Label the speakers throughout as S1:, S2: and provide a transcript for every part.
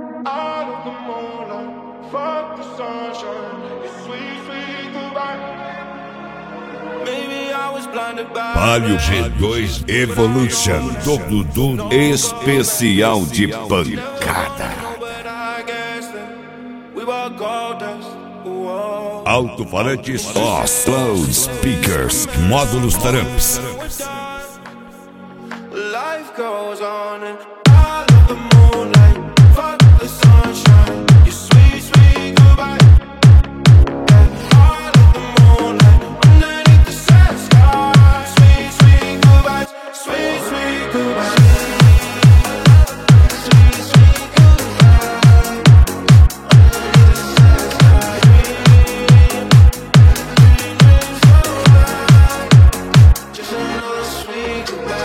S1: Out of the moonlight, fuck the sunshine. It's sweet, sweet goodbye. Maybe I was blinded by
S2: Palio G2 Evolution do Dudu especial de pancada. Alto-falantes Loud Speakers, módulos Tramps.
S1: Life goes on and all of the moonlight, fuck the sunshine. You sweet, sweet goodbye. Yeah, all of the moonlight, underneath the sad sky. Sweet, sweet goodbyes, sweet, sweet goodbyes. Sweet, sweet goodbye. Underneath the sad sky. Just another sweet goodbye.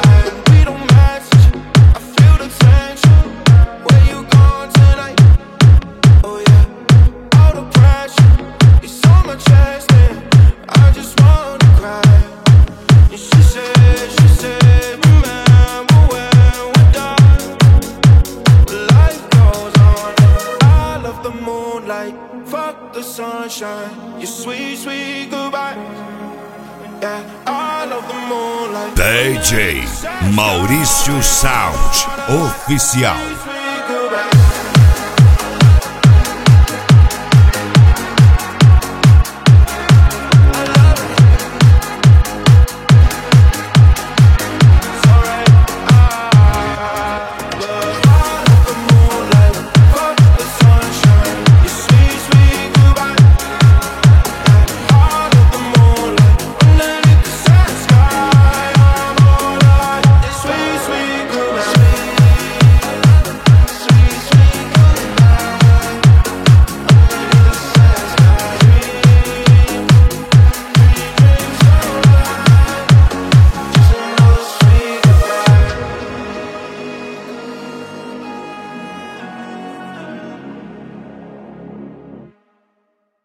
S1: Fuck the sunshine, your sweet, sweet goodbye. Yeah, I love the moonlight.
S2: DJ Maurício Sound Oficial.